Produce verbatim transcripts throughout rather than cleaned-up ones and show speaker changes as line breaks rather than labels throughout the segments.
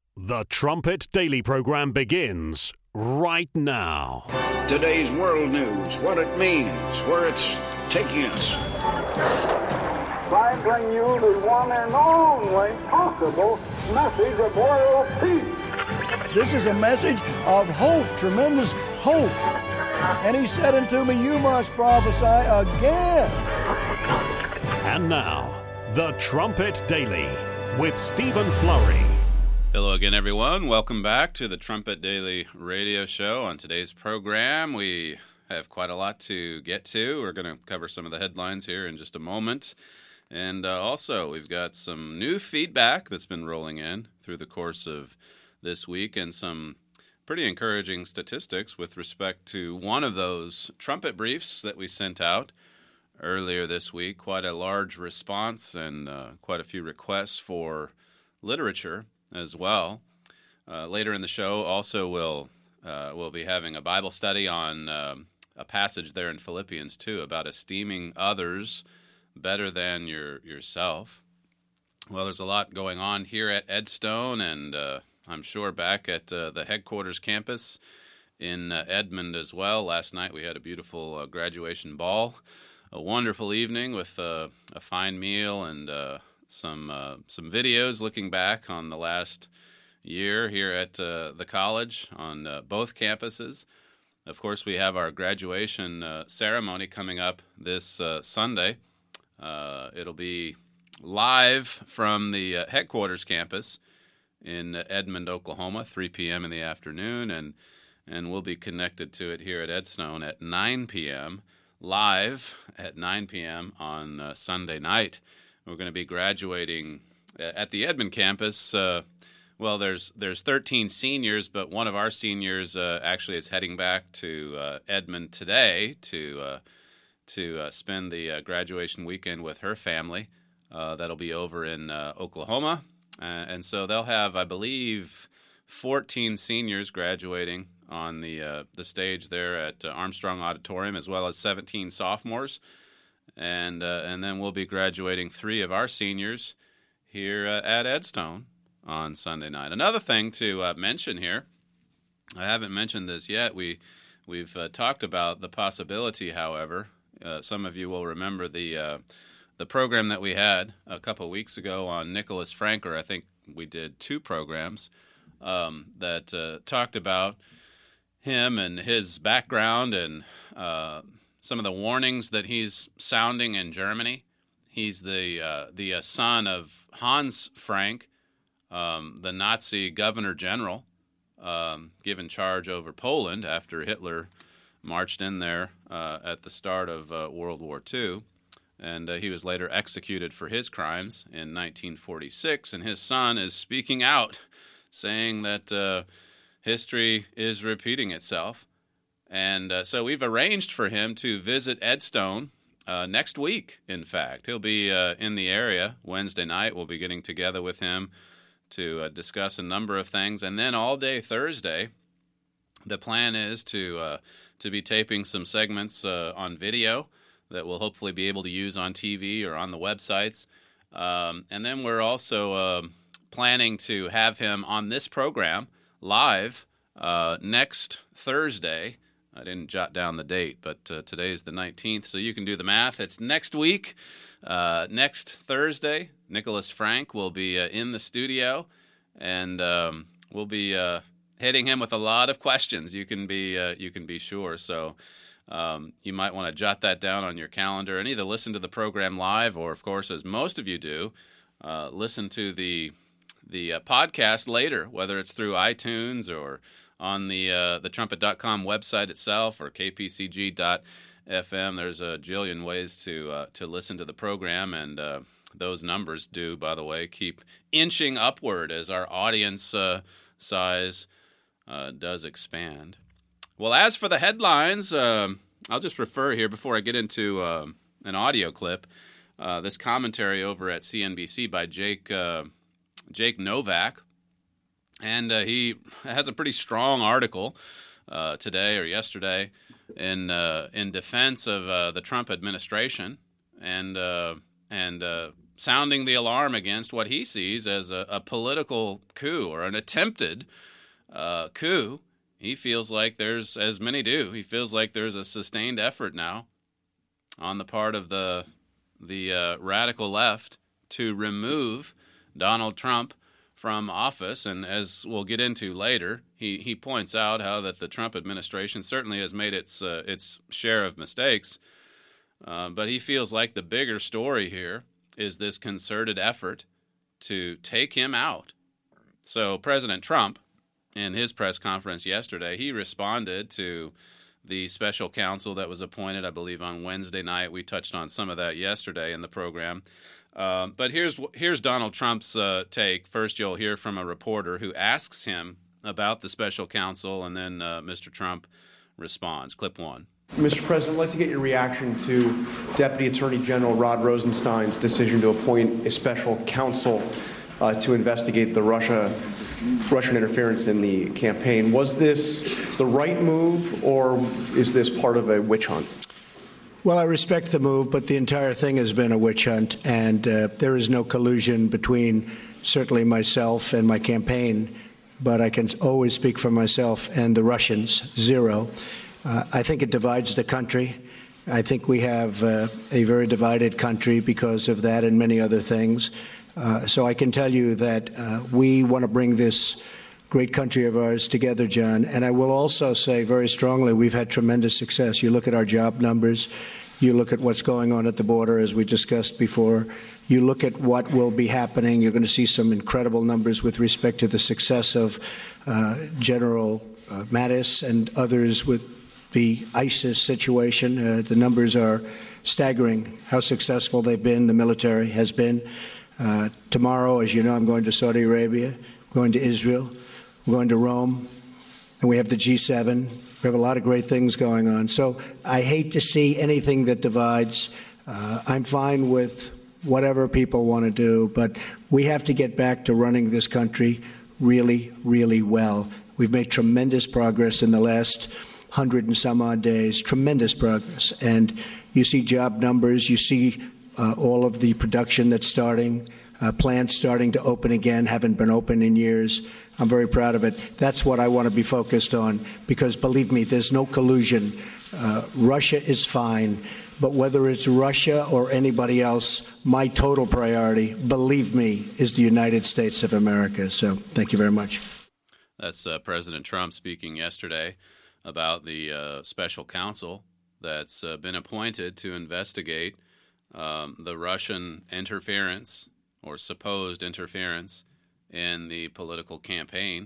The Trumpet Daily program begins right now.
Today's world news, what it means, where it's taking us.
I bring you the one and only possible message of world peace.
This is a message of hope, tremendous hope. And he said unto me, you must prophesy again.
And now, The Trumpet Daily with Stephen Flurry.
Hello again, everyone. Welcome back to the Trumpet Daily radio show. On today's program, we have quite a lot to get to. We're going to cover some of the headlines here in just a moment. And uh, also, we've got some new feedback that's been rolling in through the course of this week and some pretty encouraging statistics with respect to one of those trumpet briefs that we sent out earlier this week. Quite a large response and uh, quite a few requests for literature as well. Uh, later in the show, also we'll uh, we'll be having a Bible study on uh, a passage there in Philippians two about esteeming others better than your yourself. Well, there's a lot going on here at Edstone, and uh, I'm sure back at uh, the headquarters campus in uh, Edmond as well. Last night we had a beautiful uh, graduation ball, a wonderful evening with uh, a fine meal and uh, some uh, some videos looking back on the last year here at uh, the college on uh, both campuses. Of course, we have our graduation uh, ceremony coming up this uh, Sunday. Uh, it'll be live from the uh, headquarters campus in Edmond, Oklahoma, three p.m. in the afternoon, and and we'll be connected to it here at Edstone at nine p.m., live at nine p.m. on uh, Sunday night. We're going to be graduating at the Edmond campus. Uh, well, there's there's thirteen seniors, but one of our seniors uh, actually is heading back to uh, Edmond today to uh, to uh, spend the uh, graduation weekend with her family. Uh, that'll be over in uh, Oklahoma, uh, and so they'll have, I believe, fourteen seniors graduating on the uh, the stage there at uh, Armstrong Auditorium, as well as seventeen sophomores. And uh, and then we'll be graduating three of our seniors here uh, at Edstone on Sunday night. Another thing to uh, mention here, I haven't mentioned this yet. We we've uh, talked about the possibility, however, uh, some of you will remember the uh, the program that we had a couple of weeks ago on Nicholas Franker. I think we did two programs um, that uh, talked about him and his background and Uh, some of the warnings that he's sounding in Germany. He's the uh, the uh, son of Hans Frank, um, the Nazi governor general, um, given charge over Poland after Hitler marched in there uh, at the start of uh, World War Two. And uh, he was later executed for his crimes in nineteen forty-six. And his son is speaking out, saying that uh, history is repeating itself. And uh, so we've arranged for him to visit Edstone uh, next week, in fact. He'll be uh, in the area Wednesday night. We'll be getting together with him to uh, discuss a number of things. And then all day Thursday, the plan is to uh, to be taping some segments uh, on video that we'll hopefully be able to use on T V or on the websites. Um, and then we're also uh, planning to have him on this program live uh, next Thursday. I didn't jot down the date, but uh, today is the nineteenth, so you can do the math. It's next week, uh, next Thursday. Nicholas Frank will be uh, in the studio, and um, we'll be uh, hitting him with a lot of questions. You can be uh, you can be sure. So um, you might want to jot that down on your calendar and either listen to the program live, or, of course, as most of you do, uh, listen to the the uh, podcast later, whether it's through iTunes or on the uh, the trumpet dot com website itself or k p c g dot f m. There's a jillion ways to uh, to listen to the program, and uh, those numbers do, by the way, keep inching upward as our audience uh, size uh, does expand. Well, as for the headlines, uh, I'll just refer here before I get into uh, an audio clip, uh, this commentary over at C N B C by Jake uh, Jake Novak. And uh, he has a pretty strong article uh, today or yesterday in uh, in defense of uh, the Trump administration and uh, and uh, sounding the alarm against what he sees as a, a political coup or an attempted uh, coup. He feels like there's, as many do, he feels like there's a sustained effort now on the part of the the uh, radical left to remove Donald Trump from office. And as we'll get into later, he, he points out how that the Trump administration certainly has made its uh, its share of mistakes, uh, but he feels like the bigger story here is this concerted effort to take him out. So President Trump, in his press conference yesterday, he responded to the special counsel that was appointed, I believe, on Wednesday night. We touched on some of that yesterday in the program. Uh, but here's here's Donald Trump's uh, take. First, you'll hear from a reporter who asks him about the special counsel, and then uh, Mister Trump responds. Clip one.
Mister President, I'd like to get your reaction to Deputy Attorney General Rod Rosenstein's decision to appoint a special counsel uh, to investigate the Russia Russian interference in the campaign. Was this the right move, or is this part of a witch hunt?
Well, I respect the move, but the entire thing has been a witch hunt, and uh, there is no collusion between certainly myself and my campaign, but I can always speak for myself and the Russians, zero. Uh, I think it divides the country. I think we have uh, a very divided country because of that and many other things. Uh, so I can tell you that uh, we want to bring this great country of ours together, John. And I will also say very strongly, we've had tremendous success. You look at our job numbers. You look at what's going on at the border, as we discussed before. You look at what will be happening. You're going to see some incredible numbers with respect to the success of uh, General uh, Mattis and others with the ISIS situation. Uh, the numbers are staggering, how successful they've been, the military has been. Uh, tomorrow, as you know, I'm going to Saudi Arabia, going to Israel, I'm going to Rome, and we have the G seven. We have a lot of great things going on. So I hate to see anything that divides. Uh, I'm fine with whatever people want to do, but we have to get back to running this country really, really well. We've made tremendous progress in the last hundred and some odd days, tremendous progress. And you see job numbers, you see Uh, all of the production that's starting, uh, plants starting to open again, haven't been open in years. I'm very proud of it. That's what I want to be focused on, because believe me, there's no collusion. Uh, Russia is fine, but whether it's Russia or anybody else, my total priority, believe me, is the United States of America. So thank you very much.
That's uh, President Trump speaking yesterday about the uh, special counsel that's uh, been appointed to investigate Um, the Russian interference or supposed interference in the political campaign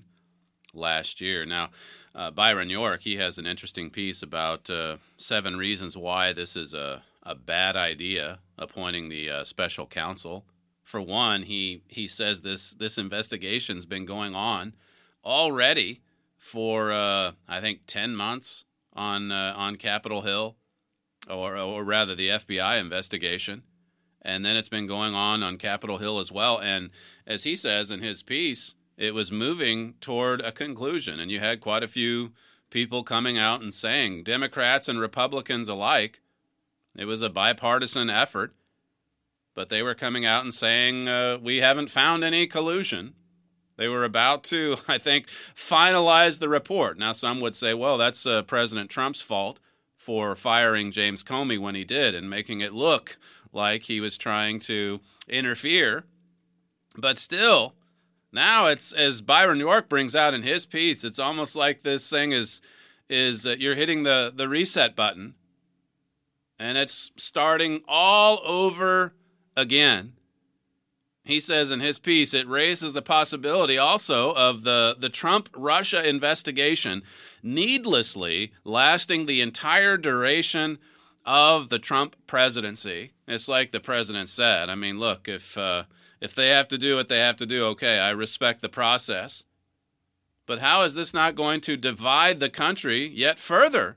last year. Now, uh, Byron York, he has an interesting piece about uh, seven reasons why this is a, a bad idea, appointing the uh, special counsel. For one, he, he says this, this investigation's been going on already for, uh, I think, ten months on uh, on Capitol Hill. Or, or rather the F B I investigation, and then it's been going on on Capitol Hill as well. And as he says in his piece, it was moving toward a conclusion, and you had quite a few people coming out and saying, Democrats and Republicans alike, it was a bipartisan effort, but they were coming out and saying, uh, we haven't found any collusion. They were about to, I think, finalize the report. Now, some would say, well, that's uh, President Trump's fault for firing James Comey when he did and making it look like he was trying to interfere. But still, now it's, as Byron York brings out in his piece, it's almost like this thing is, is uh, you're hitting the, the reset button, and it's starting all over again. He says in his piece, it raises the possibility also of the, the Trump-Russia investigation needlessly lasting the entire duration of the Trump presidency. It's like the president said. I mean, look, if uh, if they have to do what they have to do, okay, I respect the process. But how is this not going to divide the country yet further?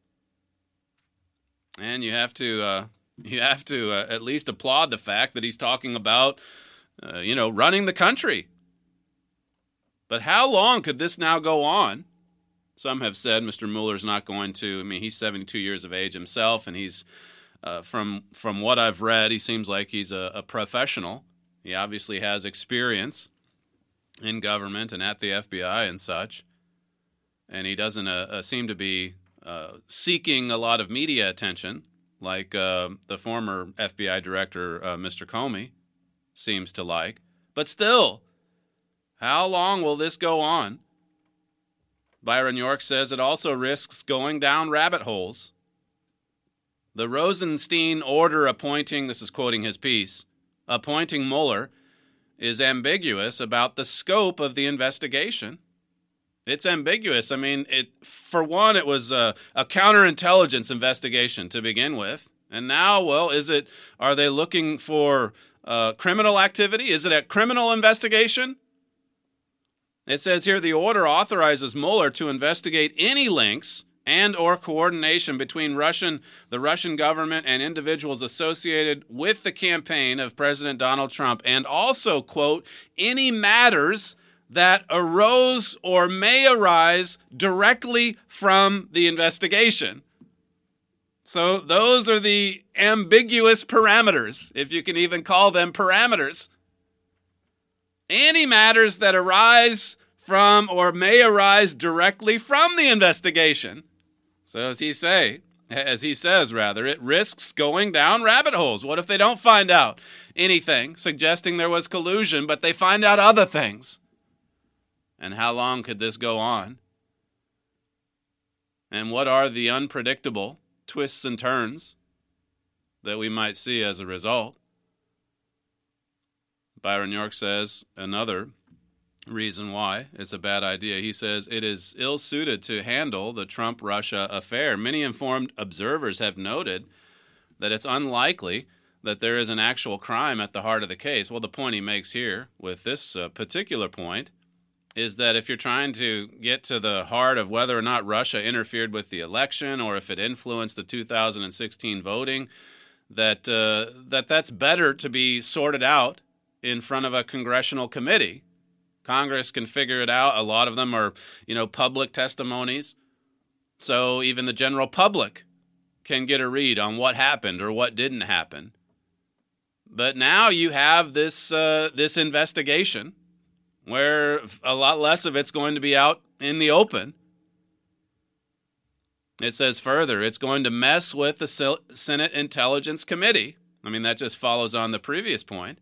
And you have to uh, you have to uh, at least applaud the fact that he's talking about, uh, you know, running the country. But how long could this now go on? Some have said Mister Mueller's not going to, I mean, he's seventy-two years of age himself, and he's uh, from from what I've read, he seems like he's a, a professional. He obviously has experience in government and at the F B I and such, and he doesn't uh, uh, seem to be uh, seeking a lot of media attention like uh, the former F B I director, uh, Mister Comey, seems to like. But still, how long will this go on? Byron York says it also risks going down rabbit holes. The Rosenstein order appointing, this is quoting his piece, appointing Mueller is ambiguous about the scope of the investigation. It's ambiguous. I mean, it for one, it was a, a counterintelligence investigation to begin with. And now, well, is it, are they looking for uh, criminal activity? Is it a criminal investigation? It says here the order authorizes Mueller to investigate any links and or coordination between Russian, the Russian government and individuals associated with the campaign of President Donald Trump, and also, quote, any matters that arose or may arise directly from the investigation. So those are the ambiguous parameters, if you can even call them parameters. Any matters that arise from or may arise directly from the investigation. So as he say, as he says rather, it risks going down rabbit holes. What if they don't find out anything suggesting there was collusion, but they find out other things? And how long could this go on? And what are the unpredictable twists and turns that we might see as a result? Byron York says another reason why it's a bad idea. He says it is ill-suited to handle the Trump-Russia affair. Many informed observers have noted that it's unlikely that there is an actual crime at the heart of the case. Well, the point he makes here with this uh, particular point is that if you're trying to get to the heart of whether or not Russia interfered with the election or if it influenced the two thousand sixteen voting, that uh, that that's better to be sorted out in front of a congressional committee. Congress can figure it out. A lot of them are, you know, public testimonies. So even the general public can get a read on what happened or what didn't happen. But now you have this uh, this investigation where a lot less of it's going to be out in the open. It says further, it's going to mess with the Senate Intelligence Committee. I mean, that just follows on the previous point.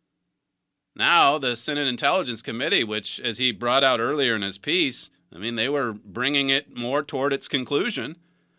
Now, the Senate Intelligence Committee, which, as he brought out earlier in his piece, I mean, they were bringing it more toward its conclusion.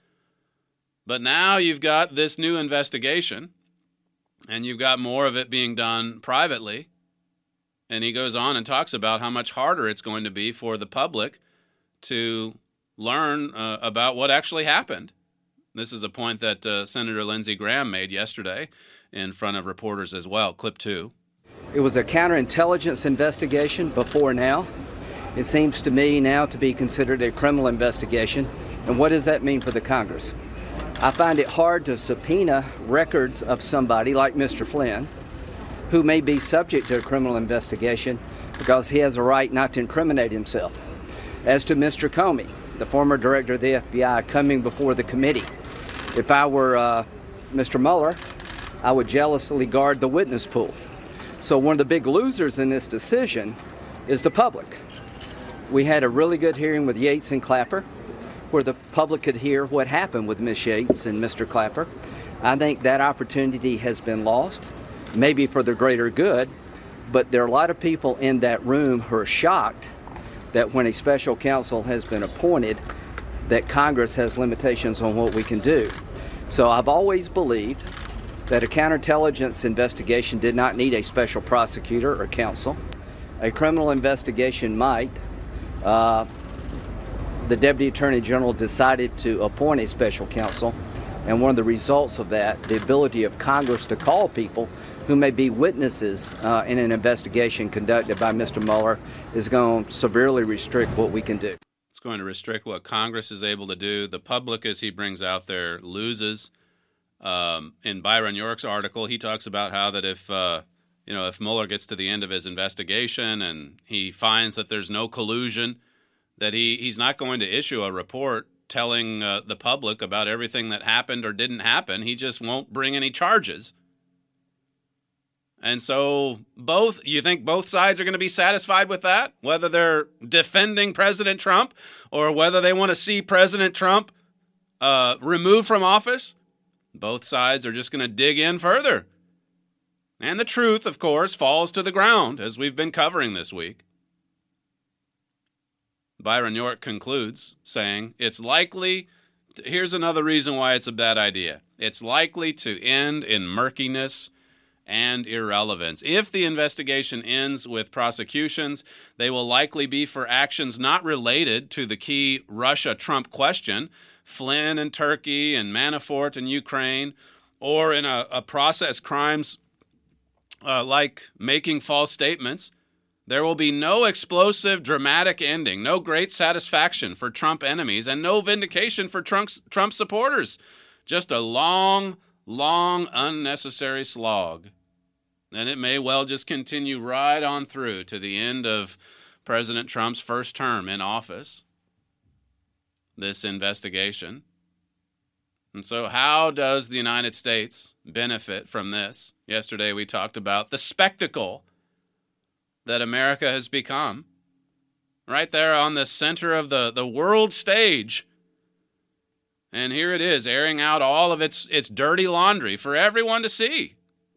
But now you've got this new investigation, and you've got more of it being done privately. And he goes on and talks about how much harder it's going to be for the public to learn uh, about what actually happened. This is a point that uh, Senator Lindsey Graham made yesterday in front of reporters as well. Clip two.
It was a counterintelligence investigation before now. It seems to me now to be considered a criminal investigation. And what does that mean for the Congress? I find it hard to subpoena records of somebody like Mister Flynn, who may be subject to a criminal investigation because he has a right not to incriminate himself. As to Mister Comey, the former director of the F B I, coming before the committee, if I were uh, Mister Mueller, I would jealously guard the witness pool. So one of the big losers in this decision is the public. We had a really good hearing with Yates and Clapper, where the public could hear what happened with Miz Yates and Mister Clapper. I think that opportunity has been lost, maybe for the greater good, but there are a lot of people in that room who are shocked that when a special counsel has been appointed, that Congress has limitations on what we can do. So I've always believed that a counterintelligence investigation did not need a special prosecutor or counsel. A criminal investigation might. Uh, the Deputy Attorney General decided to appoint a special counsel, and one of the results of that, the ability of Congress to call people who may be witnesses uh, in an investigation conducted by Mister Mueller, is going to severely restrict what we can do.
It's going to restrict what Congress is able to do. The public, as he brings out there, loses. Um, in Byron York's article, he talks about how that if uh, you know if Mueller gets to the end of his investigation and he finds that there's no collusion, that he, he's not going to issue a report telling uh, the public about everything that happened or didn't happen. He just won't bring any charges. And so both, you think both sides are going to be satisfied with that? Whether they're defending President Trump or whether they want to see President Trump uh, removed from office? Both sides are just going to dig in further. And the truth, of course, falls to the ground, as we've been covering this week. Byron York concludes, saying, it's likely, here's another reason why it's a bad idea. It's likely to end in murkiness and irrelevance. If the investigation ends with prosecutions, they will likely be for actions not related to the key Russia-Trump question, Flynn and Turkey and Manafort and Ukraine, or in a, a process crimes uh, like making false statements. There will be no explosive, dramatic ending, no great satisfaction for Trump enemies, and no vindication for Trump's, Trump supporters. Just a long, long, unnecessary slog. And it may well just continue right on through to the end of President Trump's first term in office, this investigation. And so how does the United States benefit from this? Yesterday we talked about the spectacle that America has become, right there on the center of the, the world stage. And here it is, airing out all of its, its dirty laundry for everyone to see.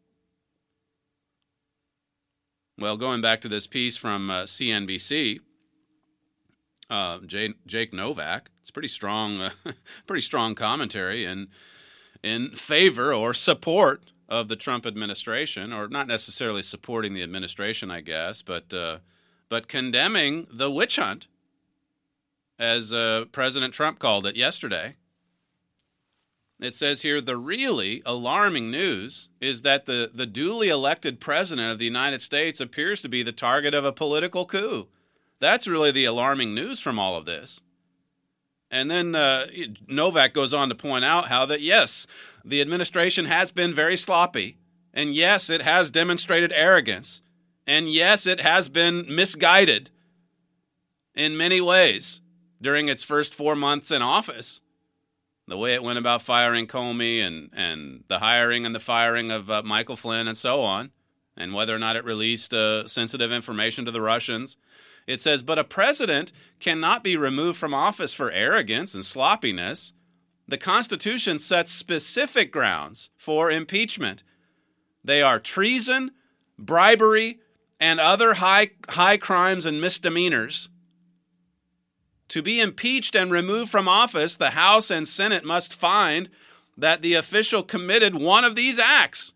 Well, going back to this piece from uh, C N B C, uh, Jay, Jake Novak, it's pretty strong, uh, pretty strong commentary in in favor or support of the Trump administration, or not necessarily supporting the administration, I guess, but uh, but condemning the witch hunt, as uh, President Trump called it yesterday. It says here, the really alarming news is that the, the duly elected president of the United States appears to be the target of a political coup. That's really the alarming news from all of this. And then uh, Novak goes on to point out how that, yes, the administration has been very sloppy, and yes, it has demonstrated arrogance, and yes, it has been misguided in many ways during its first four months in office. The way it went about firing Comey and, and the hiring and the firing of uh, Michael Flynn and so on, and whether or not it released uh, sensitive information to the Russians. It says, but a president cannot be removed from office for arrogance and sloppiness. The Constitution sets specific grounds for impeachment. They are treason, bribery, and other high, high crimes and misdemeanors. To be impeached and removed from office, the House and Senate must find that the official committed one of these acts.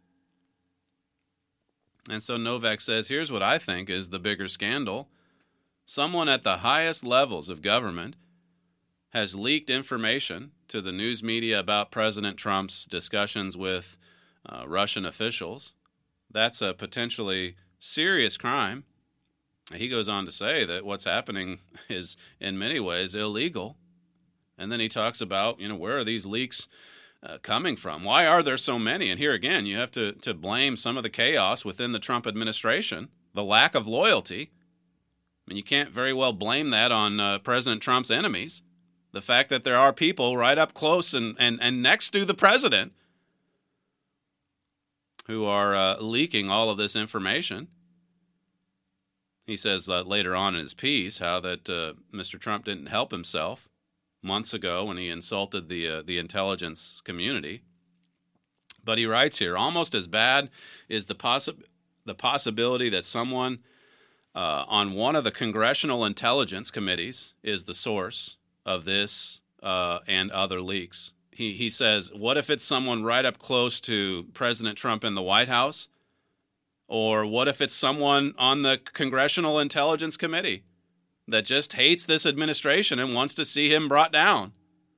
And so Novak says, here's what I think is the bigger scandal. Someone at the highest levels of government has leaked information to the news media about President Trump's discussions with uh, Russian officials. That's a potentially serious crime. He goes on to say that what's happening is in many ways illegal. And then he talks about, you know, where are these leaks uh, coming from? Why are there so many? And here again, you have to, to blame some of the chaos within the Trump administration, the lack of loyalty. I mean, you can't very well blame that on uh, President Trump's enemies. The fact that there are people right up close and, and, and next to the president who are uh, leaking all of this information. He says uh, later on in his piece how that uh, Mister Trump didn't help himself months ago when he insulted the uh, the intelligence community. But he writes here, almost as bad is the possi- the possibility that someone uh, on one of the congressional intelligence committees is the source of this uh, and other leaks. He he says, what if it's someone right up close to President Trump in the White House? Or what if it's someone on the Congressional Intelligence Committee that just hates this administration and wants to see him brought down?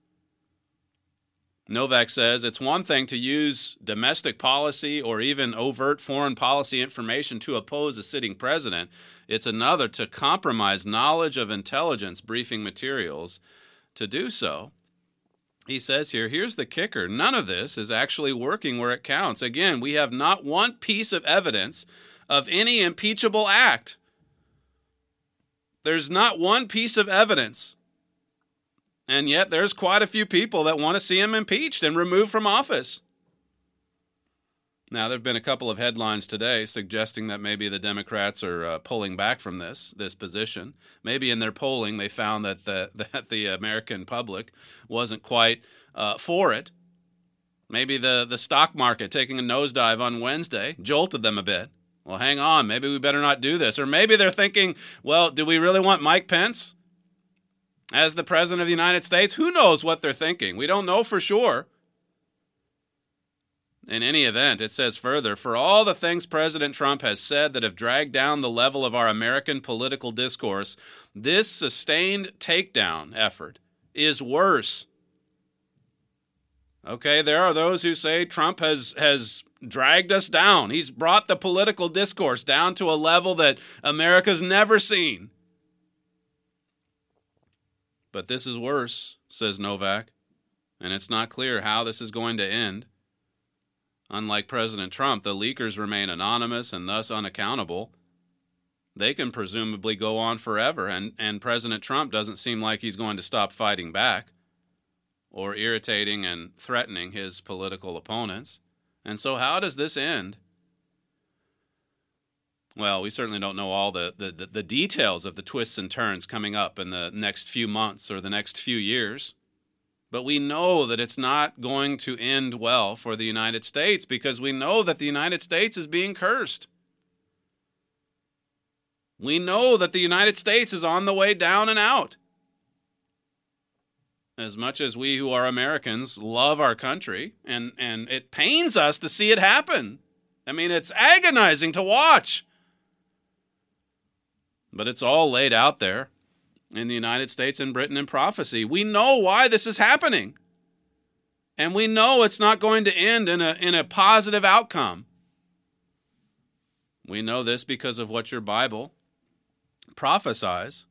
Novak says it's one thing to use domestic policy or even overt foreign policy information to oppose a sitting president. It's another to compromise knowledge of intelligence briefing materials to do so. He says here, here's the kicker. None of this is actually working where it counts. Again, we have not one piece of evidence of any impeachable act. There's not one piece of evidence. And yet there's quite a few people that want to see him impeached and removed from office. Now, there have been a couple of headlines today suggesting that maybe the Democrats are uh, pulling back from this this position. Maybe in their polling they found that the, that the American public wasn't quite uh, for it. Maybe the, the stock market taking a nosedive on Wednesday jolted them a bit. Well, hang on, maybe we better not do this. Or maybe they're thinking, well, do we really want Mike Pence as the president of the United States? Who knows what they're thinking? We don't know for sure. In any event, it says further, for all the things President Trump has said that have dragged down the level of our American political discourse, this sustained takedown effort is worse. Okay, there are those who say Trump has, has dragged us down. He's brought the political discourse down to a level that America's never seen. But this is worse, says Novak, and it's not clear how this is going to end. Unlike President Trump, the leakers remain anonymous and thus unaccountable. They can presumably go on forever, and, and President Trump doesn't seem like he's going to stop fighting back or irritating and threatening his political opponents. And so how does this end? Well, we certainly don't know all the, the, the, the details of the twists and turns coming up in the next few months or the next few years. But we know that it's not going to end well for the United States because we know that the United States is being cursed. We know that the United States is on the way down and out. As much as we who are Americans love our country, and, and it pains us to see it happen. I mean, it's agonizing to watch. But it's all laid out there in the United States and Britain in prophecy. We know why this is happening. And we know it's not going to end in a, in a positive outcome. We know this because of what your Bible prophesies.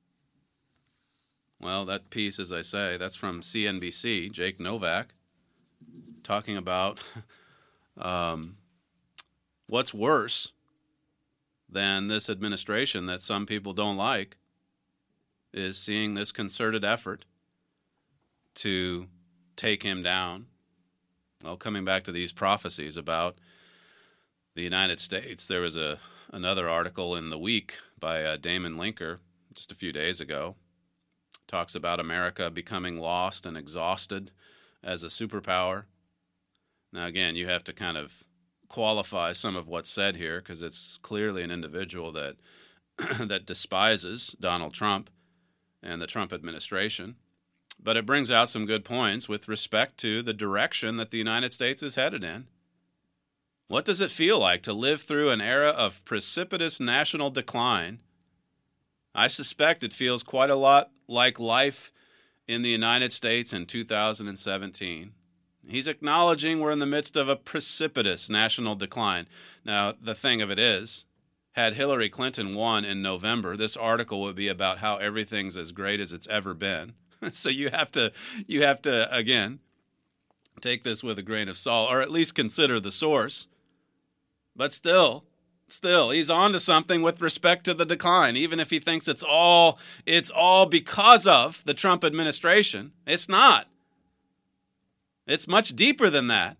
Well, that piece, as I say, that's from C N B C, Jake Novak, talking about um, what's worse than this administration that some people don't like is seeing this concerted effort to take him down. Well, coming back to these prophecies about the United States, there was a another article in The Week by uh, Damon Linker just a few days ago. Talks about America becoming lost and exhausted as a superpower. Now, again, you have to kind of qualify some of what's said here because it's clearly an individual that that despises Donald Trump and the Trump administration. But it brings out some good points with respect to the direction that the United States is headed in. What does it feel like to live through an era of precipitous national decline? I suspect it feels quite a lot like life in the United States in two thousand seventeen. He's acknowledging we're in the midst of a precipitous national decline. Now, the thing of it is, had Hillary Clinton won in November, this article would be about how everything's as great as it's ever been. So you have to, you have to, again, take this with a grain of salt, or at least consider the source. But still, still, he's on to something with respect to the decline, even if he thinks it's all, it's all because of the Trump administration. It's not. It's much deeper than that.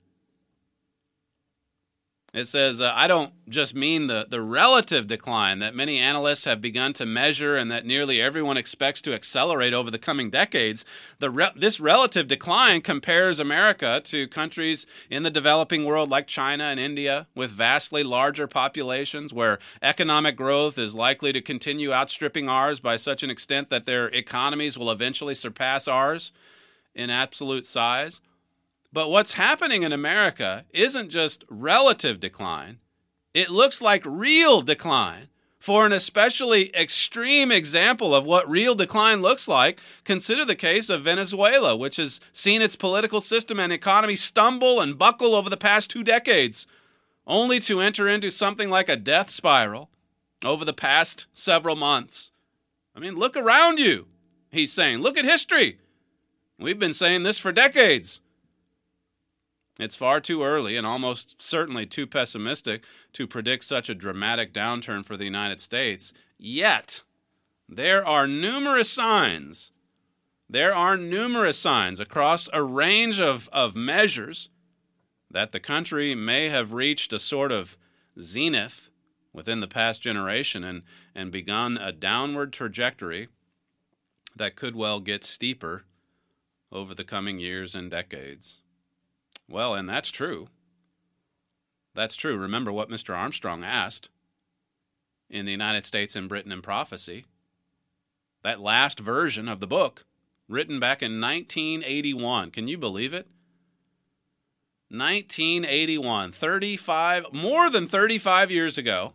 It says, uh, I don't just mean the, the relative decline that many analysts have begun to measure and that nearly everyone expects to accelerate over the coming decades. The re- this relative decline compares America to countries in the developing world like China and India with vastly larger populations where economic growth is likely to continue outstripping ours by such an extent that their economies will eventually surpass ours in absolute size. But what's happening in America isn't just relative decline. It looks like real decline. For an especially extreme example of what real decline looks like, consider the case of Venezuela, which has seen its political system and economy stumble and buckle over the past two decades, only to enter into something like a death spiral over the past several months. I mean, look around you, he's saying. Look at history. We've been saying this for decades. It's far too early and almost certainly too pessimistic to predict such a dramatic downturn for the United States. Yet, there are numerous signs There are numerous signs across a range of, of measures that the country may have reached a sort of zenith within the past generation and, and begun a downward trajectory that could well get steeper over the coming years and decades. Well, and that's true. That's true. Remember what Mister Armstrong asked in the United States and Britain in Prophecy. That last version of the book, written back in nineteen eighty-one. Can you believe it? nineteen eighty-one, thirty-five, more than thirty-five years ago.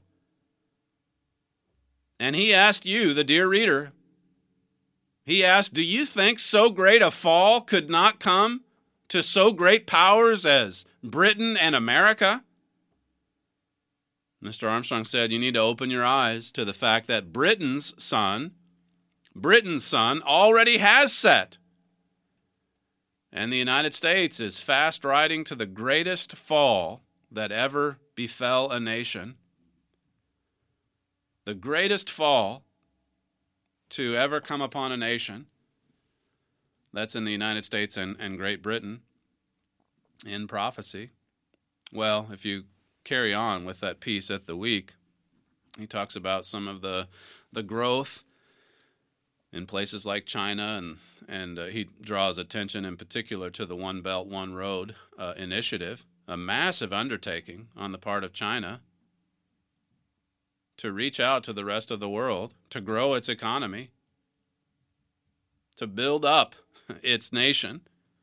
And he asked you, the dear reader, he asked, do you think so great a fall could not come to so great powers as Britain and America? Mister Armstrong said, you need to open your eyes to the fact that Britain's sun, Britain's sun already has set. And the United States is fast riding to the greatest fall that ever befell a nation. The greatest fall to ever come upon a nation. That's in the United States and, and Great Britain in prophecy. Well, if you carry on with that piece at the week, he talks about some of the the growth in places like China, and and uh, he draws attention in particular to the One Belt, One Road uh, initiative, a massive undertaking on the part of China to reach out to the rest of the world, to grow its economy, to build up its nation.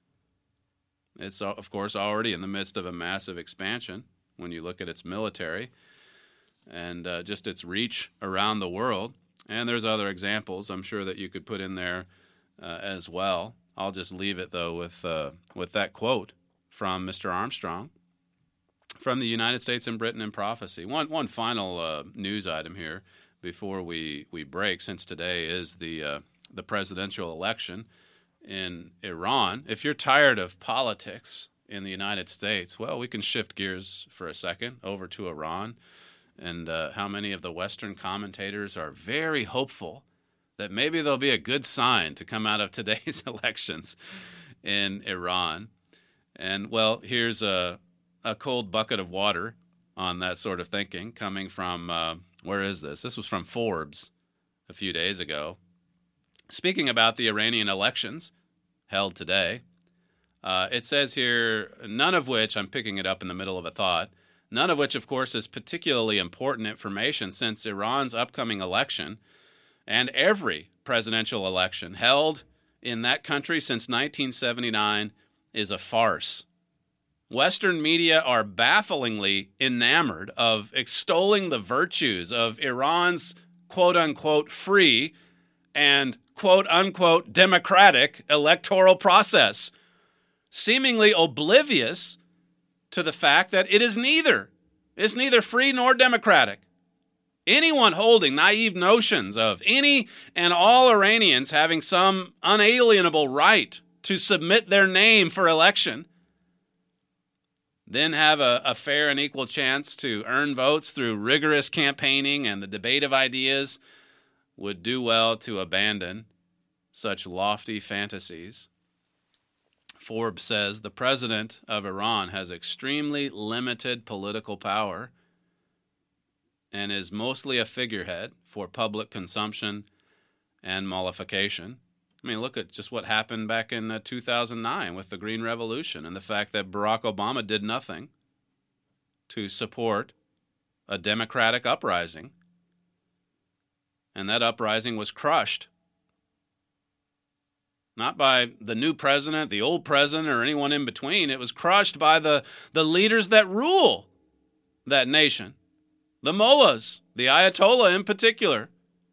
It's, of course, already in the midst of a massive expansion when you look at its military and uh, just its reach around the world. And there's other examples I'm sure that you could put in there uh, as well. I'll just leave it, though, with uh, with that quote from Mister Armstrong from the United States and Britain in Prophecy. One one final uh, news item here before we, we break, since today is the uh, the presidential election in Iran. If you're tired of politics in the United States, well, we can shift gears for a second over to Iran. And uh, how many of the Western commentators are very hopeful that maybe there'll be a good sign to come out of today's elections in Iran. And, well, here's a, a cold bucket of water on that sort of thinking coming from, uh, where is this? This was from Forbes a few days ago. Speaking about the Iranian elections held today, uh, it says here, none of which, I'm picking it up in the middle of a thought, none of which, of course, is particularly important information, since Iran's upcoming election and every presidential election held in that country since nineteen seventy-nine is a farce. Western media are bafflingly enamored of extolling the virtues of Iran's quote-unquote free and quote-unquote democratic electoral process, seemingly oblivious to the fact that it is neither. It's neither free nor democratic. Anyone holding naive notions of any and all Iranians having some unalienable right to submit their name for election, then have a, a fair and equal chance to earn votes through rigorous campaigning and the debate of ideas, would do well to abandon such lofty fantasies. Forbes says the president of Iran has extremely limited political power and is mostly a figurehead for public consumption and mollification. I mean, look at just what happened back in uh, two thousand nine with the Green Revolution and the fact that Barack Obama did nothing to support a democratic uprising. And that uprising was crushed. Not by the new president, the old president, or anyone in between. It was crushed by the, the leaders that rule that nation. The mullahs, the Ayatollah in particular.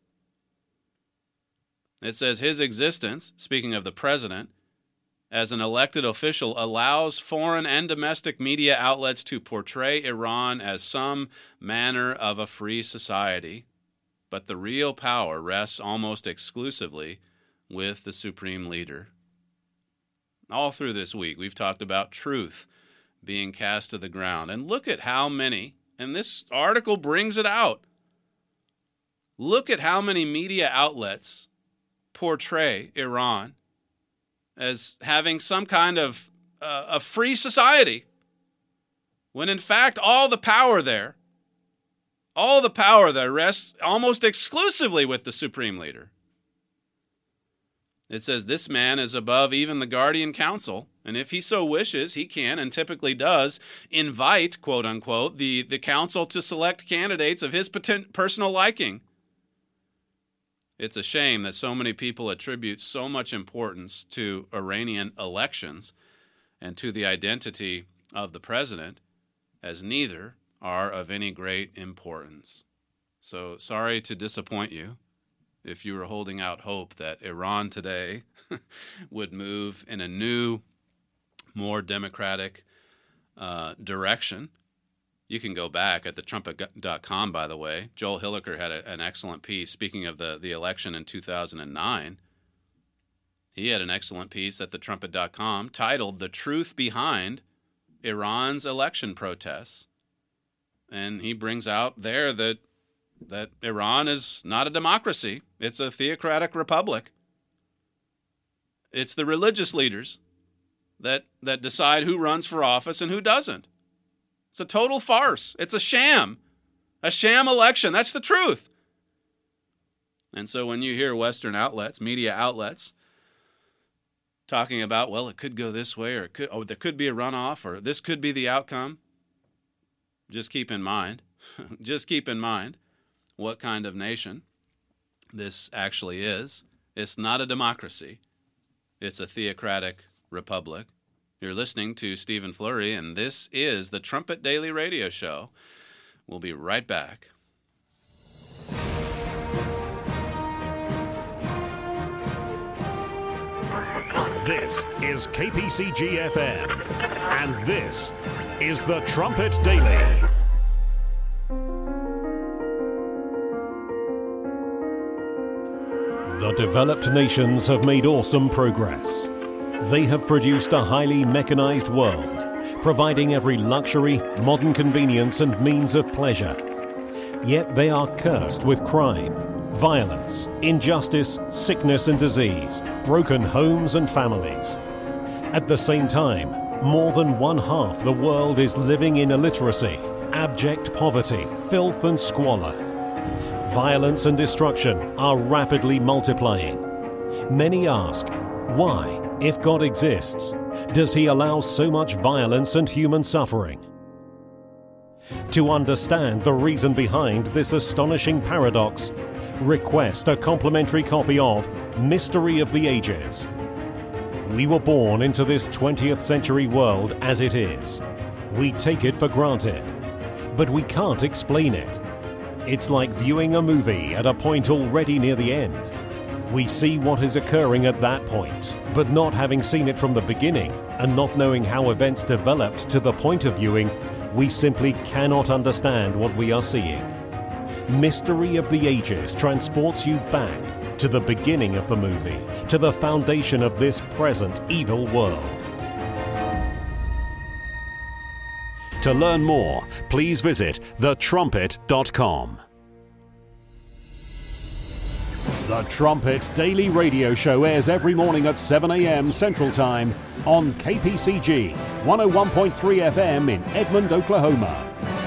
It says his existence, speaking of the president, as an elected official allows foreign and domestic media outlets to portray Iran as some manner of a free society. But the real power rests almost exclusively with the supreme leader. All through this week, we've talked about truth being cast to the ground. And look at how many, and this article brings it out, look at how many media outlets portray Iran as having some kind of uh, a free society, when in fact all the power there, all the power there rests almost exclusively with the supreme leader. It says this man is above even the guardian council, and if he so wishes, he can, and typically does, invite, quote unquote, the, the council to select candidates of his poten- personal liking. It's a shame that so many people attribute so much importance to Iranian elections and to the identity of the president, as neither are of any great importance. So sorry to disappoint you if you were holding out hope that Iran today would move in a new, more democratic uh, direction. You can go back at the trumpet dot com, by the way. Joel Hilliker had a, an excellent piece, speaking of the, the election in two thousand nine. He had an excellent piece at the trumpet dot com titled "The Truth Behind Iran's Election Protests." And he brings out there that that Iran is not a democracy. It's a theocratic republic. It's the religious leaders that, that decide who runs for office and who doesn't. It's a total farce. It's a sham. A sham election. That's the truth. And so when you hear Western outlets, media outlets, talking about, well, it could go this way, or it could, oh, there could be a runoff, or this could be the outcome, just keep in mind, just keep in mind what kind of nation this actually is. It's not a democracy. It's a theocratic republic. You're listening to Stephen Flurry, and this is the Trumpet Daily Radio Show. We'll be right back.
This is K P C G F M, and this is the Trumpet Daily. The developed nations have made awesome progress. They have produced a highly mechanized world, providing every luxury, modern convenience and means of pleasure. Yet they are cursed with crime, violence, injustice, sickness and disease, broken homes and families. At the same time, more than one half the world is living in illiteracy, abject poverty, filth and squalor. Violence and destruction are rapidly multiplying. Many ask, why, if God exists, does he allow so much violence and human suffering? To understand the reason behind this astonishing paradox, request a complimentary copy of Mystery of the Ages. We were born into this twentieth century world as it is. We take it for granted, but we can't explain it. It's like viewing a movie at a point already near the end. We see what is occurring at that point, but not having seen it from the beginning and not knowing how events developed to the point of viewing, we simply cannot understand what we are seeing. Mystery of the Ages transports you back to the beginning of the movie, to the foundation of this present evil world. To learn more, please visit the trumpet dot com. The Trumpet Daily Radio Show airs every morning at seven a.m. Central Time on K P C G one oh one point three F M in Edmond, Oklahoma.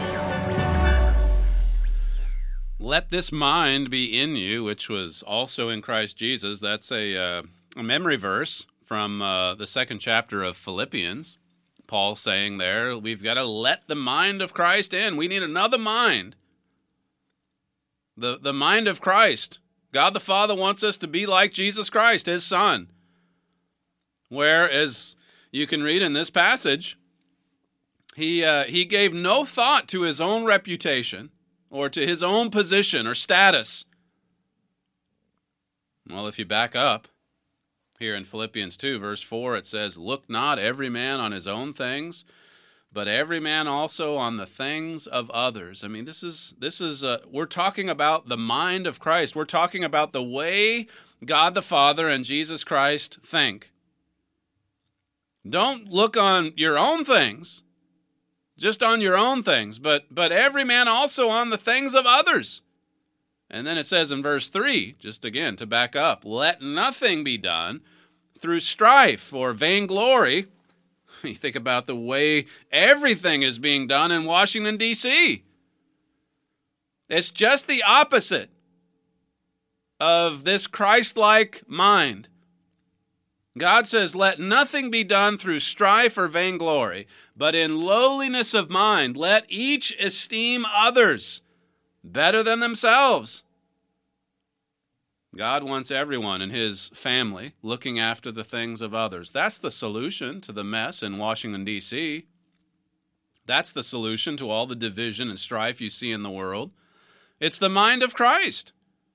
Let this mind be in you, which was also in Christ Jesus. That's a, uh, a memory verse from uh, the second chapter of Philippians. Paul saying there, we've got to let the mind of Christ in. We need another mind. The, the mind of Christ. God the Father wants us to be like Jesus Christ, his Son. Where, as you can read in this passage, he, uh, he gave no thought to his own reputation or to his own position or status. Well, if you back up, here in Philippians two, verse four, it says, look not every man on his own things, but every man also on the things of others. I mean, this is, this is uh, we're talking about the mind of Christ. We're talking about the way God the Father and Jesus Christ think. Don't look on your own things, just on your own things, but, but every man also on the things of others. And then it says in verse three, just again to back up, let nothing be done through strife or vainglory. You think about the way everything is being done in Washington, D C It's just the opposite of this Christ-like mind. God says, let nothing be done through strife or vainglory, but in lowliness of mind, let each esteem others better than themselves. God wants everyone in his family looking after the things of others. That's the solution to the mess in Washington, D C That's the solution to all the division and strife you see in the world. It's the mind of Christ.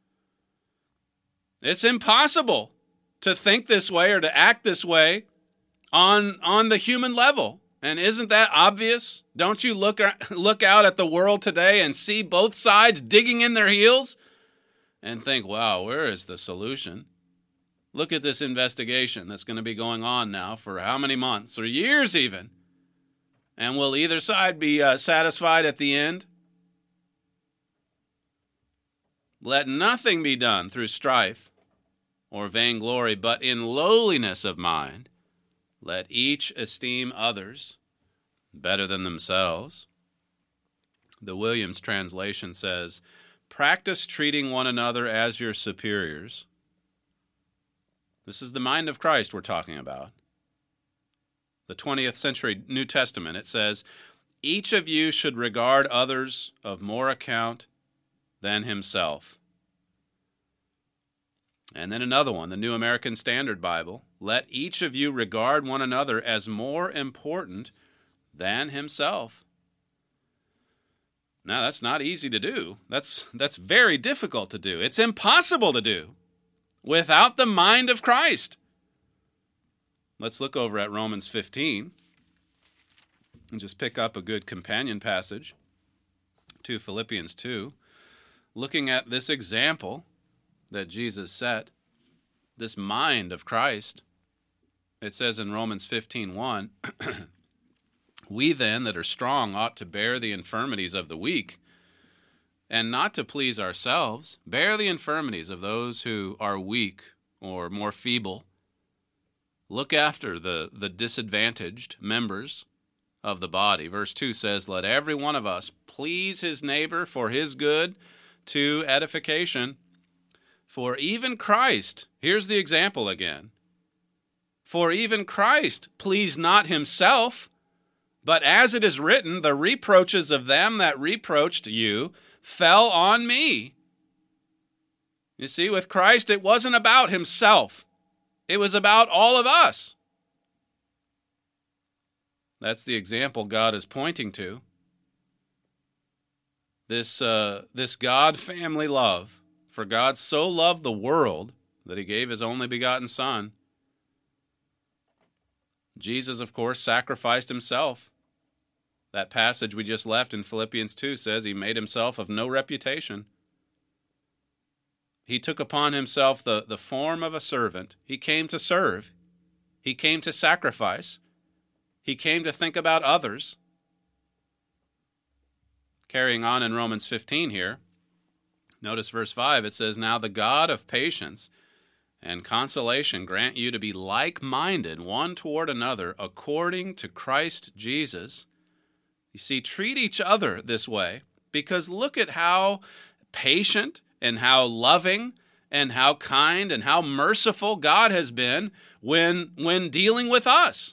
It's impossible to think this way or to act this way on, on the human level. And isn't that obvious? Don't you look, look out at the world today and see both sides digging in their heels and think, wow, where is the solution? Look at this investigation that's going to be going on now for how many months or years even. And will either side be uh, satisfied at the end? Let nothing be done through strife or vainglory, but in lowliness of mind, let each esteem others better than themselves. The Williams translation says, practice treating one another as your superiors. This is the mind of Christ we're talking about. The twentieth century New Testament, it says, each of you should regard others of more account than himself. And then another one, the New American Standard Bible, let each of you regard one another as more important than himself. Now, that's not easy to do. That's, that's very difficult to do. It's impossible to do without the mind of Christ. Let's look over at Romans fifteen and just pick up a good companion passage to Philippians two, looking at this example that Jesus set, this mind of Christ. It says in Romans fifteen one, we then that are strong ought to bear the infirmities of the weak, and not to please ourselves. Bear the infirmities of those who are weak or more feeble. Look after the, the disadvantaged members of the body. Verse two says, let every one of us please his neighbor for his good to edification. For even Christ, here's the example again. For even Christ pleased not himself, but as it is written, the reproaches of them that reproached you fell on me. You see, with Christ, it wasn't about himself. It was about all of us. That's the example God is pointing to. This, uh, this God-family love. For God so loved the world that he gave his only begotten Son. Jesus, of course, sacrificed himself. That passage we just left in Philippians two says he made himself of no reputation. He took upon himself the, the form of a servant. He came to serve. He came to sacrifice. He came to think about others. Carrying on in Romans fifteen here, notice verse five, it says, now the God of patience and consolation grant you to be like-minded one toward another according to Christ Jesus. You see, treat each other this way, because look at how patient and how loving and how kind and how merciful God has been when, when dealing with us.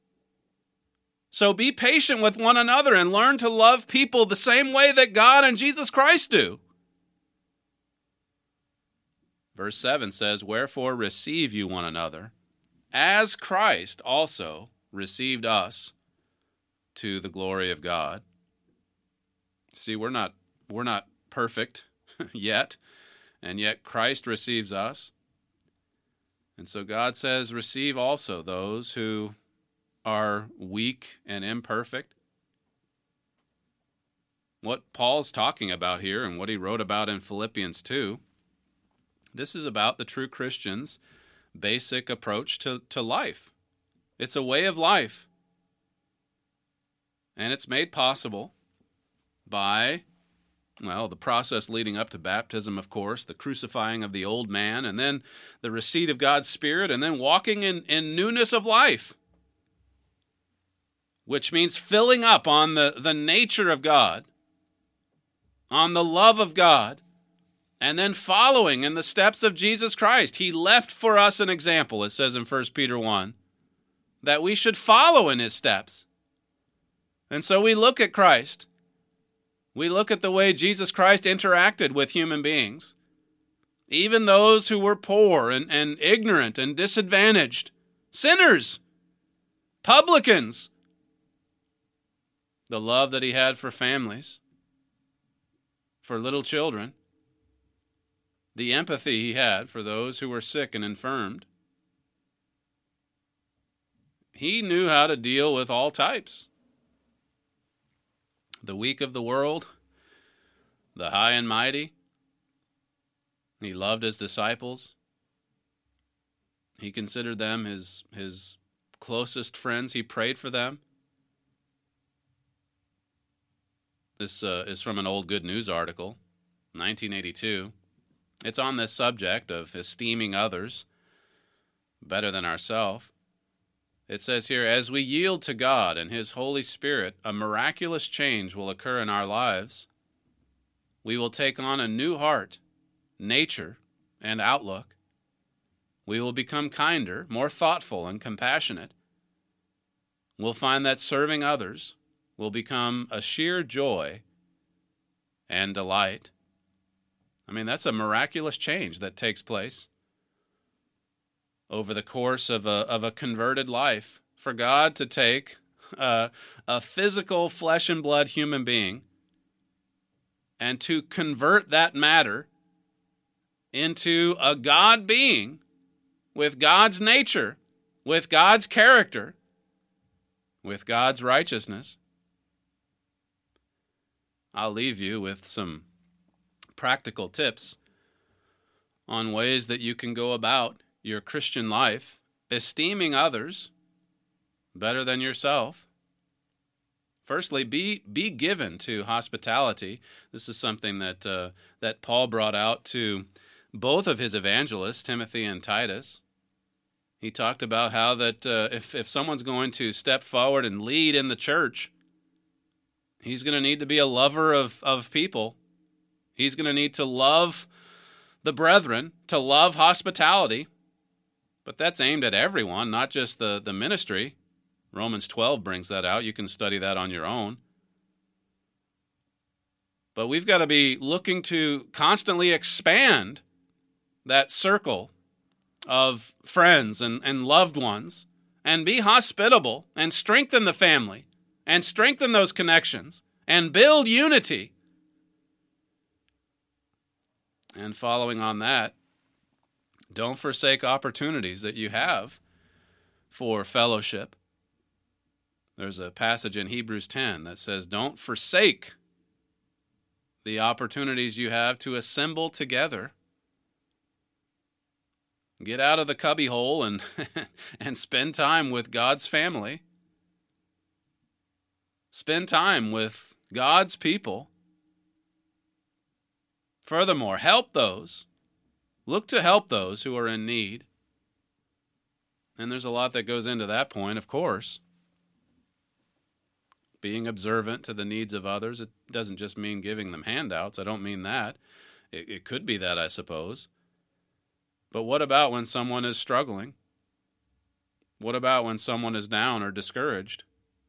So be patient with one another and learn to love people the same way that God and Jesus Christ do. Verse seven says, wherefore receive you one another, as Christ also received us to the glory of God. See, we're not, we're not perfect yet, and yet Christ receives us. And so God says, receive also those who are weak and imperfect. What Paul's talking about here and what he wrote about in Philippians two, this is about the true Christian's basic approach to, to life. It's a way of life. And it's made possible by Well, the process leading up to baptism, of course, the crucifying of the old man, and then the receipt of God's Spirit, and then walking in, in newness of life, which means filling up on the, the nature of God, on the love of God, and then following in the steps of Jesus Christ. He left for us an example, it says in First Peter one, that we should follow in his steps. And so we look at Christ. We look at the way Jesus Christ interacted with human beings, even those who were poor and, and ignorant and disadvantaged, sinners, publicans. The love that he had for families, for little children, the empathy he had for those who were sick and infirmed. He knew how to deal with all types. The weak of the world, the high and mighty. He loved his disciples. He considered them his, his closest friends. He prayed for them. This uh, is from an old Good News article, nineteen eighty-two. It's on this subject of esteeming others better than ourselves. It says here, as we yield to God and his Holy Spirit, a miraculous change will occur in our lives. We will take on a new heart, nature, and outlook. We will become kinder, more thoughtful, and compassionate. We'll find that serving others will become a sheer joy and delight. I mean, that's a miraculous change that takes place over the course of a of a converted life. For God to take uh, a physical flesh and blood human being and to convert that matter into a God being with God's nature, with God's character, with God's righteousness. I'll leave you with some practical tips on ways that you can go about your Christian life, esteeming others better than yourself. Firstly, be be given to hospitality. This is something that uh, that Paul brought out to both of his evangelists, Timothy and Titus. He talked about how that uh, if if someone's going to step forward and lead in the church, he's going to need to be a lover of, of people. He's going to need to love the brethren, to love hospitality. But that's aimed at everyone, not just the, the ministry. Romans twelve brings that out. You can study that on your own. But we've got to be looking to constantly expand that circle of friends and, and loved ones and be hospitable and strengthen the family and strengthen those connections and build unity. And following on that, don't forsake opportunities that you have for fellowship. There's a passage in Hebrews ten that says, don't forsake the opportunities you have to assemble together. Get out of the cubbyhole and, and spend time with God's family. Spend time with God's people. Furthermore, help those. Look to help those who are in need. And there's a lot that goes into that point, of course. Being observant to the needs of others. It doesn't just mean giving them handouts. I don't mean that. It, it could be that, I suppose. But what about when someone is struggling? What about when someone is down or discouraged?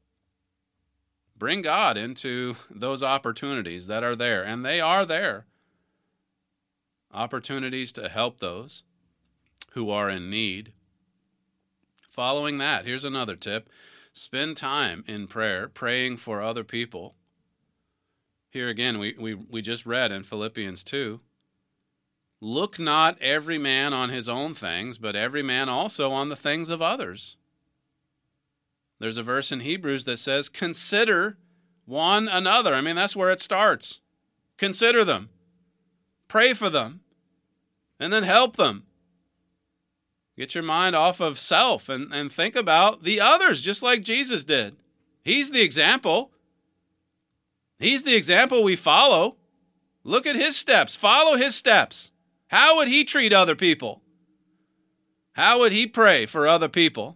Bring God into those opportunities that are there, and they are there. Opportunities to help those who are in need. Following that, here's another tip. Spend time in prayer, praying for other people. Here again, we, we, we just read in Philippians two, look not every man on his own things, but every man also on the things of others. There's a verse in Hebrews that says, consider one another. I mean, that's where it starts. Consider them. Pray for them. And then help them. Get your mind off of self and, and think about the others, just like Jesus did. He's the example. He's the example we follow. Look at his steps. Follow his steps. How would he treat other people? How would he pray for other people?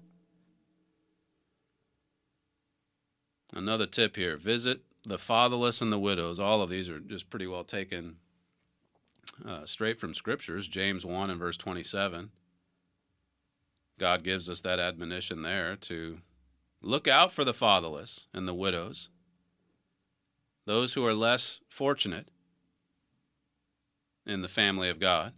Another tip here, visit the fatherless and the widows. All of these are just pretty well taken uh, straight from Scriptures. James one and verse twenty-seven. God gives us that admonition there to look out for the fatherless and the widows, those who are less fortunate in the family of God.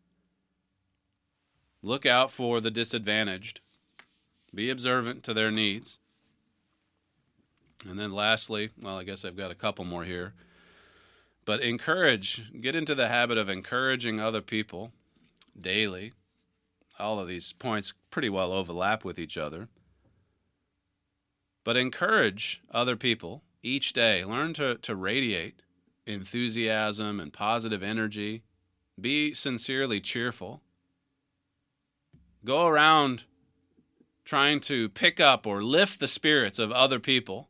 Look out for the disadvantaged. Be observant to their needs. And then lastly, well, I guess I've got a couple more here. But encourage, get into the habit of encouraging other people daily. All of these points pretty well overlap with each other. But encourage other people each day. Learn to, to radiate enthusiasm and positive energy. Be sincerely cheerful. Go around trying to pick up or lift the spirits of other people.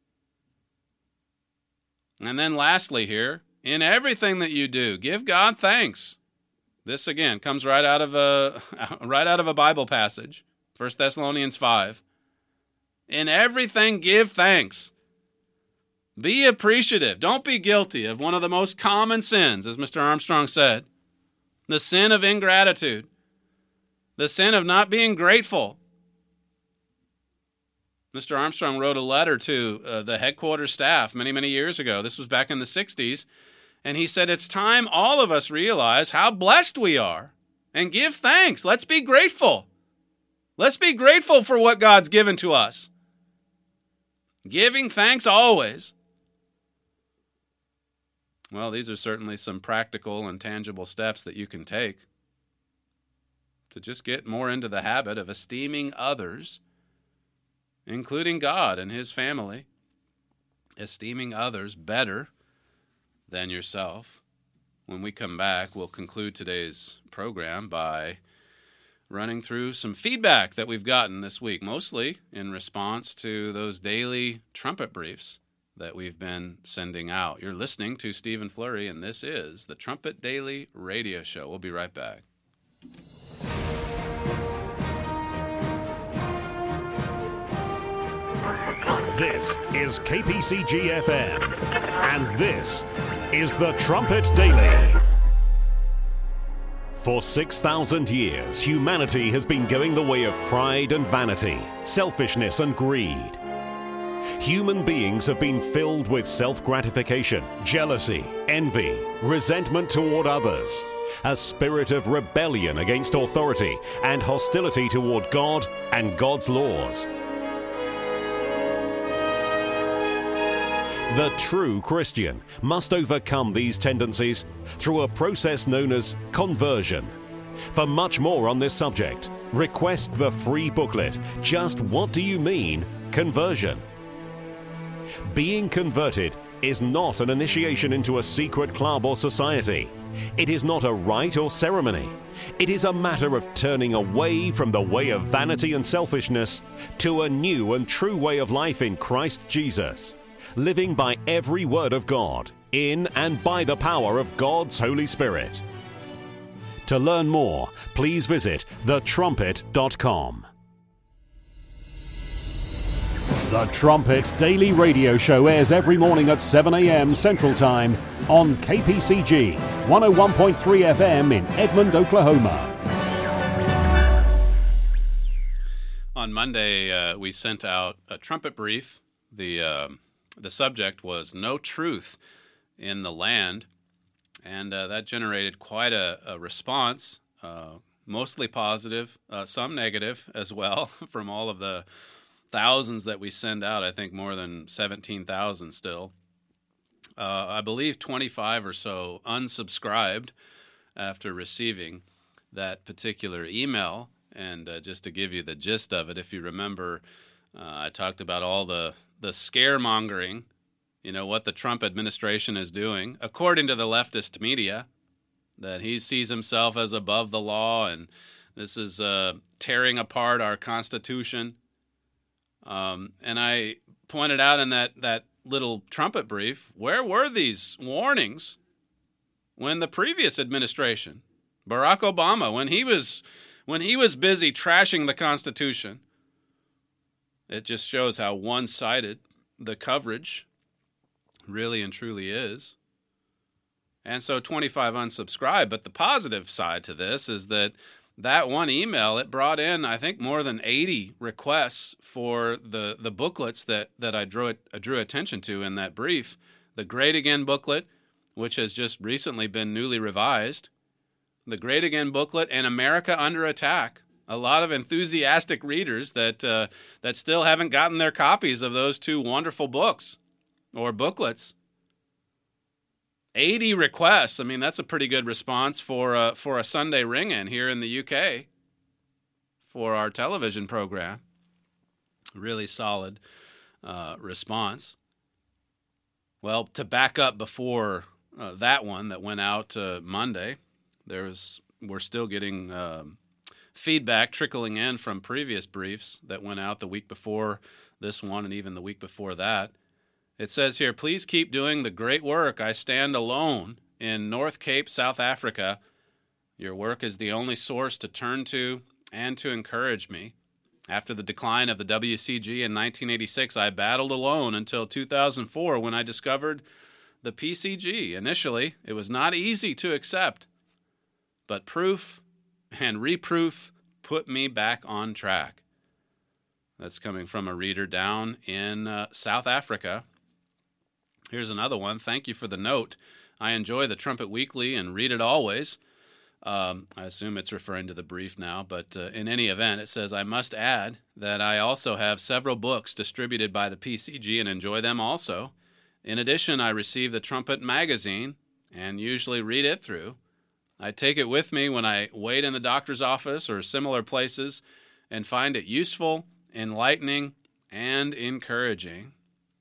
And then lastly here, in everything that you do, give God thanks. This again comes right out of a right out of a Bible passage, First Thessalonians five. In everything give thanks. Be appreciative. Don't be guilty of one of the most common sins, as Mister Armstrong said, the sin of ingratitude, the sin of not being grateful. Mister Armstrong wrote a letter to uh, the headquarters staff many, many years ago. This was back in the sixties. And he said, it's time all of us realize how blessed we are and give thanks. Let's be grateful. Let's be grateful for what God's given to us. Giving thanks always. Well, these are certainly some practical and tangible steps that you can take to just get more into the habit of esteeming others, including God and his family, esteeming others better than yourself. When we come back, we'll conclude today's program by running through some feedback that we've gotten this week, mostly in response to those daily trumpet briefs that we've been sending out. You're listening to Stephen Flurry, and this is the Trumpet Daily Radio Show. We'll be right back.
This is K P C G F M, and this is the Trumpet Daily. For six thousand years, humanity has been going the way of pride and vanity, selfishness and greed. Human beings have been filled with self-gratification, jealousy, envy, resentment toward others, a spirit of rebellion against authority, and hostility toward God and God's laws. The true Christian must overcome these tendencies through a process known as conversion. For much more on this subject, request the free booklet, Just What Do You Mean, Conversion? Being converted is not an initiation into a secret club or society. It is not a rite or ceremony. It is a matter of turning away from the way of vanity and selfishness to a new and true way of life in Christ Jesus, living by every word of God, in and by the power of God's Holy Spirit. To learn more, please visit the trumpet dot com. The Trumpet Daily Radio Show airs every morning at seven a.m. Central Time on K P C G one oh one point three F M in Edmond, Oklahoma.
On Monday, uh, we sent out a trumpet brief. The uh, the subject was No Truth in the Land, and uh, that generated quite a, a response, uh, mostly positive, uh, some negative as well, from all of the thousands that we send out. I think more than seventeen thousand still. Uh, I believe twenty-five or so unsubscribed after receiving that particular email. And uh, just to give you the gist of it, if you remember, uh, I talked about all the, the scaremongering, you know, what the Trump administration is doing, according to the leftist media, that he sees himself as above the law, and this is uh, tearing apart our Constitution. Um, and I pointed out in that, that little trumpet brief, where were these warnings when the previous administration, Barack Obama, when he was when he was busy trashing the Constitution. It just shows how one-sided the coverage really and truly is. And so twenty-five unsubscribed. But the positive side to this is that that one email, it brought in, I think, more than eighty requests for the, the booklets that, that I drew, it, drew attention to in that brief. The Great Again booklet, which has just recently been newly revised. The Great Again booklet and America Under Attack. A lot of enthusiastic readers that uh, that still haven't gotten their copies of those two wonderful books or booklets. eighty requests. I mean, that's a pretty good response for uh, for a Sunday ring-in here in the U K for our television program. Really solid uh, response. Well, to back up before uh, that one that went out uh, Monday, there was we're still getting um, feedback trickling in from previous briefs that went out the week before this one and even the week before that. It says here, please keep doing the great work. I stand alone in North Cape, South Africa. Your work is the only source to turn to and to encourage me. After the decline of the W C G in nineteen eighty-six, I battled alone until two thousand four when I discovered the P C G. Initially, it was not easy to accept, but proof and reproof put me back on track. That's coming from a reader down in uh, South Africa. Here's another one. Thank you for the note. I enjoy the Trumpet Weekly and read it always. Um, I assume it's referring to the brief now, but uh, in any event, it says, I must add that I also have several books distributed by the P C G and enjoy them also. In addition, I receive the Trumpet magazine and usually read it through. I take it with me when I wait in the doctor's office or similar places and find it useful, enlightening, and encouraging.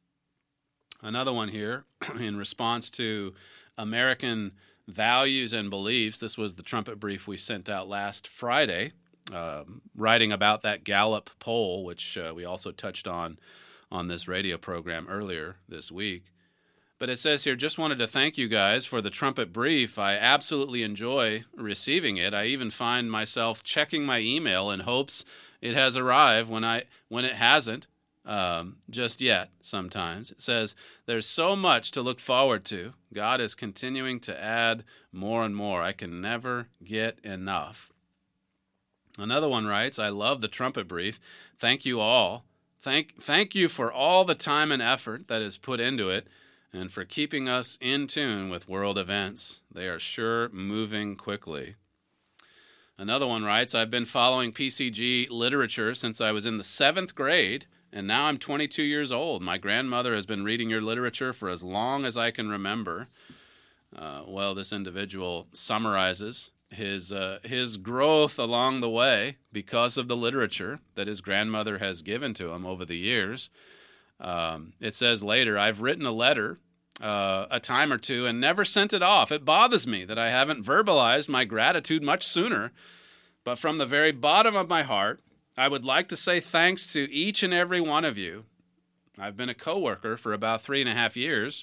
Another one here in response to American values and beliefs. This was the Trumpet brief we sent out last Friday, uh, writing about that Gallup poll, which uh, we also touched on on this radio program earlier this week. But it says here, just wanted to thank you guys for the Trumpet brief. I absolutely enjoy receiving it. I even find myself checking my email in hopes it has arrived when I when it hasn't um, just yet sometimes. It says, there's so much to look forward to. God is continuing to add more and more. I can never get enough. Another one writes, I love the Trumpet brief. Thank you all. Thank, thank you for all the time and effort that is put into it, and for keeping us in tune with world events. They are sure moving quickly. Another one writes, I've been following P C G literature since I was in the seventh grade, and now I'm twenty-two years old. My grandmother has been reading your literature for as long as I can remember. Uh, well, this individual summarizes his uh, his growth along the way because of the literature that his grandmother has given to him over the years. Um, it says later, I've written a letter uh, a time or two and never sent it off. It bothers me that I haven't verbalized my gratitude much sooner, but from the very bottom of my heart, I would like to say thanks to each and every one of you. I've been a coworker for about three and a half years,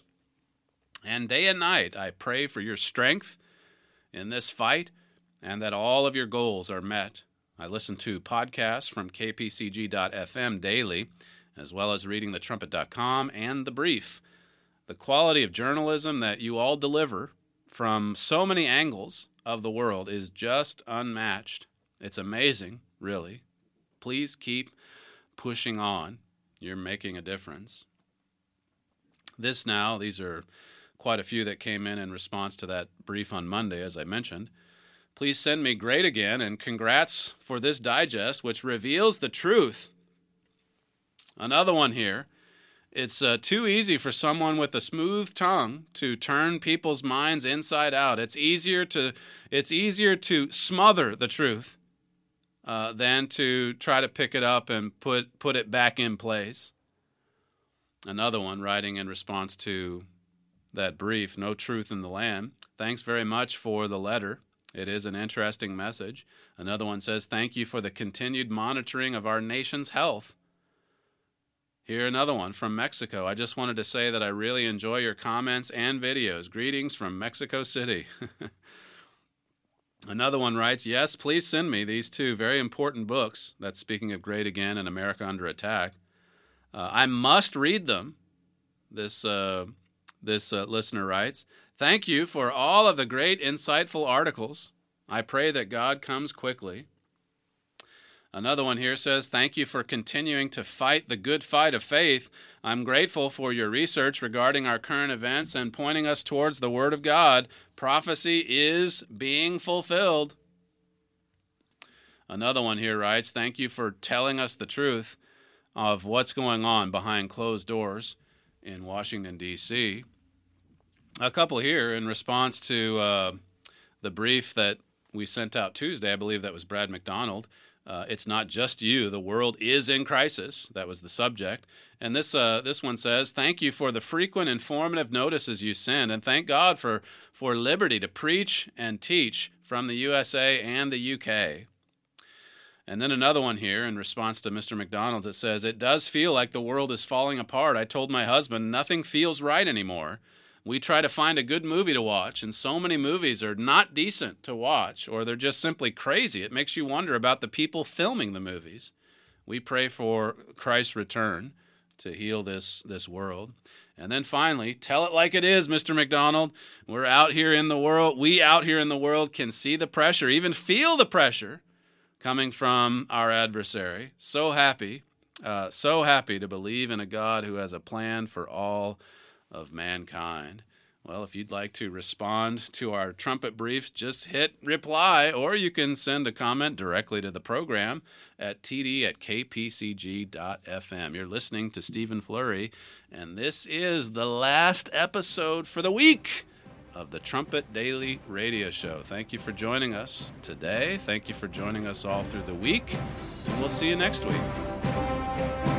and day and night I pray for your strength in this fight and that all of your goals are met. I listen to podcasts from K P C G dot F M daily, as well as reading the trumpet dot com and The Brief. The quality of journalism that you all deliver from so many angles of the world is just unmatched. It's amazing, really. Please keep pushing on. You're making a difference. This now, these are quite a few that came in in response to that brief on Monday, as I mentioned. Please send me great again, and congrats for this digest, which reveals the truth. Another one here. It's uh, too easy for someone with a smooth tongue to turn people's minds inside out. It's easier to it's easier to smother the truth uh, than to try to pick it up and put put it back in place. Another one writing in response to that brief, No Truth in the Land. Thanks very much for the letter. It is an interesting message. Another one says, thank you for the continued monitoring of our nation's health. Here, another one from Mexico. I just wanted to say that I really enjoy your comments and videos. Greetings from Mexico City. Another one writes, yes, please send me these two very important books. That's Speaking of Great Again and America Under Attack. Uh, I must read them, this, uh, this uh, listener writes. Thank you for all of the great, insightful articles. I pray that God comes quickly. Another one here says, thank you for continuing to fight the good fight of faith. I'm grateful for your research regarding our current events and pointing us towards the Word of God. Prophecy is being fulfilled. Another one here writes, thank you for telling us the truth of what's going on behind closed doors in Washington, D C A couple here in response to uh, the brief that we sent out Tuesday. I believe that was Brad McDonald. Uh, it's not just you. The world is in crisis. That was the subject. And this uh, this one says, thank you for the frequent informative notices you send, and thank God for, for liberty to preach and teach from the U S A and the U K. And then another one here in response to Mister McDonald's that says, it does feel like the world is falling apart. I told my husband nothing feels right anymore. We try to find a good movie to watch, and so many movies are not decent to watch, or they're just simply crazy. It makes you wonder about the people filming the movies. We pray for Christ's return to heal this, this world. And then finally, tell it like it is, Mister McDonald. We're out here in the world. We out here in the world can see the pressure, even feel the pressure coming from our adversary. So happy, uh, so happy to believe in a God who has a plan for all of mankind. Well, if you'd like to respond to our trumpet briefs, just hit reply, or you can send a comment directly to the program at t d at k p c g dot f m. You're listening to Stephen Flurry, and this is the last episode for the week of the Trumpet Daily Radio Show. Thank you for joining us today. Thank you for joining us all through the week, and we'll see you next week.